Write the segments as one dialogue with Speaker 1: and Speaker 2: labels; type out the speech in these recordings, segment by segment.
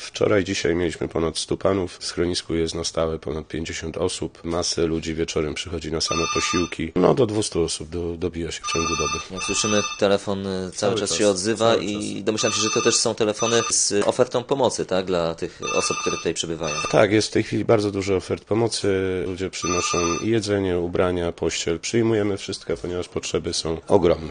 Speaker 1: Wczoraj, dzisiaj mieliśmy ponad 100 panów. W schronisku jest na stałe ponad 50 osób. Masę ludzi wieczorem przychodzi na same posiłki. No do 200 osób dobija się w ciągu doby.
Speaker 2: Jak słyszymy, telefon cały czas się odzywa i domyślam się, że to też są telefony z ofertą pomocy, tak, dla tych osób, które tutaj przybywają.
Speaker 1: Tak, jest w tej chwili bardzo dużo ofert pomocy. Ludzie przynoszą i jedzenie, ubrania, pościel. Przyjmujemy wszystko, ponieważ potrzeby są ogromne.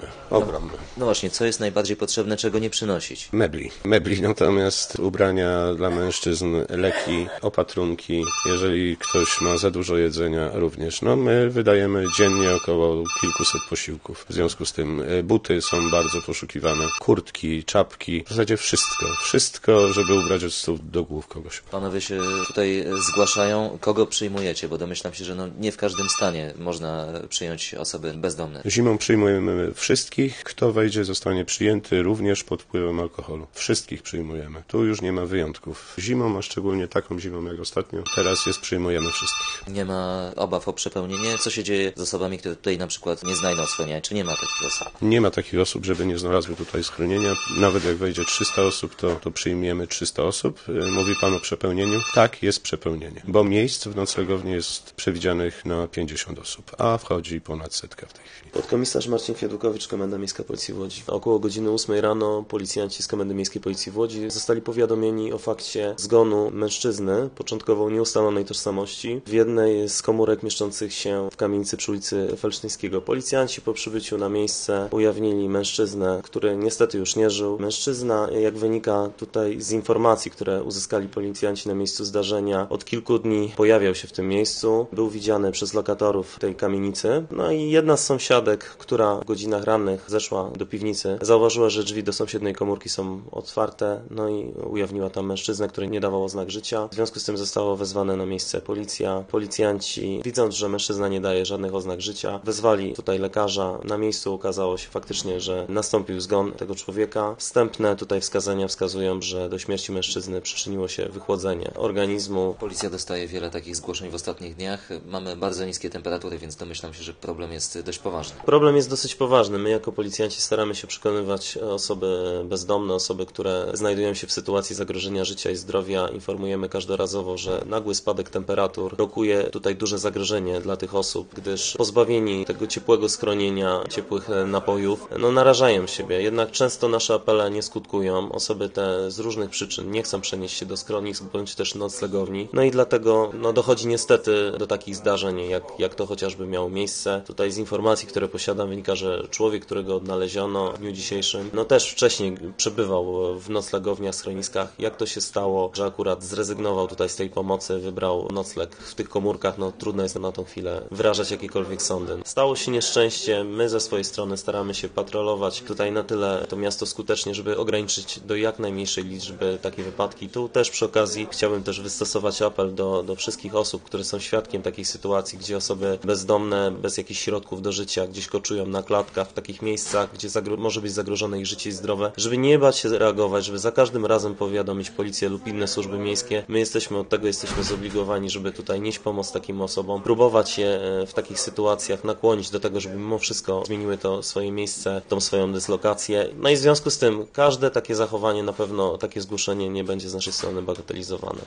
Speaker 2: No właśnie, co jest najbardziej potrzebne, czego nie przynosić?
Speaker 1: Mebli, natomiast ubrania dla mężczyzn, leki, opatrunki. Jeżeli ktoś ma za dużo jedzenia również. No my wydajemy dziennie około kilkuset posiłków. W związku z tym buty są bardzo poszukiwane, kurtki, czapki, w zasadzie wszystko, żeby ubrać od stóp do głów kogoś.
Speaker 2: Panowie się tutaj zgłaszają. Kogo przyjmujecie? Bo domyślam się, że nie w każdym stanie można przyjąć osoby bezdomne.
Speaker 1: Zimą przyjmujemy wszystkich. Kto wejdzie, zostanie przyjęty również pod wpływem alkoholu. Wszystkich przyjmujemy. Tu już nie ma wyjątków. Zimą, a szczególnie taką zimą jak ostatnio, teraz przyjmujemy wszystkich.
Speaker 2: Nie ma obaw o przepełnienie? Co się dzieje z osobami, które tutaj na przykład nie znajdą schronienia? Czy nie ma takich osób?
Speaker 1: Nie ma takich osób, żeby nie znalazły tutaj schronienia. Nawet jak wejdzie 300 osób, to przyjmiemy 300 osób. Mówi Pan o przepełnieniu? Tak, jest przepełnienie, bo miejsc w noclegowni jest przewidzianych na 50 osób, a wchodzi ponad 100 w tej chwili.
Speaker 3: Podkomisarz Marcin Fiedukowicz, Komenda Miejska Policji w Łodzi. Około godziny 8 rano policjanci z Komendy Miejskiej Policji w Łodzi zostali powiadomieni o fakcie zgonu mężczyzny, początkowo nieustalonej tożsamości, w jednej z komórek mieszczących się w kamienicy przy ulicy Felsztyńskiego. Policjanci po przybyciu na miejsce ujawnili mężczyznę, który niestety już nie żył. Mężczyzna, jak wynika tutaj z informacji, które uzyskali policjanci na miejscu zdarzenia, od kilku dni pojawiał się w tym miejscu, był widziany przez lokatorów tej kamienicy. No i jedna z sąsiadek, która w godzinach rannych zeszła do piwnicy, zauważyła, że drzwi do sąsiedniej komórki są otwarte, no i ujawniła tam mężczyznę, który nie dawał oznak życia. W związku z tym została wezwana na miejsce policja. Policjanci, widząc, że mężczyzna nie daje żadnych oznak życia, wezwali tutaj lekarza. Na miejscu okazało się faktycznie, że nastąpił zgon tego człowieka. Wstępne tutaj wskazania wskazują, że do śmierci mężczyzny przyczyniło się wychłodzenie organizmu.
Speaker 2: Policja dostaje wiele takich zgłoszeń w ostatnich dniach. Mamy bardzo niskie temperatury, więc domyślam się, że problem jest dość poważny.
Speaker 3: Problem jest dosyć poważny. My jako policjanci staramy się przekonywać osoby bezdomne, osoby, które znajdują się w sytuacji zagrożenia życia i zdrowia. Informujemy każdorazowo, że nagły spadek temperatur rokuje tutaj duże zagrożenie dla tych osób, gdyż pozbawieni tego ciepłego schronienia, ciepłych napojów, narażają siebie. Jednak często nasze apele nie skutkują. Osoby te z różnych przyczyn nie chcą przenieść się do schronisk bądź też noclegowni. No i dlatego dochodzi niestety do takich zdarzeń, jak to chociażby miało miejsce. Tutaj z informacji, które posiadam, wynika, że człowiek, którego odnaleziono w dniu dzisiejszym, też wcześniej przebywał w noclegowniach, schroniskach. Jak to się stało, że akurat zrezygnował tutaj z tej pomocy, wybrał nocleg w tych komórkach, trudno jest na tą chwilę wyrażać jakiekolwiek sądy. Stało się nieszczęście, my ze swojej strony staramy się patrolować tutaj na tyle to miasto skutecznie, żeby ograniczyć do jak najmniejszej liczby takie wypadki. Tu też przy okazji chciałbym też wystosować apel do wszystkich osób, które są świadkiem takiej sytuacji, gdzie osoby bezdomne, bez jakichś środków do życia, gdzieś koczują na klatkach, w takich miejscach, gdzie może być zagrożone ich życie i zdrowie, żeby nie bać się reagować, żeby za każdym razem powiadomić policję lub inne służby miejskie. My jesteśmy zobligowani, żeby tutaj nieść pomoc takim osobom, próbować je w takich sytuacjach nakłonić do tego, żeby mimo wszystko zmieniły to swoje miejsce, tą swoją dyslokację. No i w związku z tym każde takie zachowanie, na pewno takie zgłoszenie nie będzie z naszej strony bagatelizowane.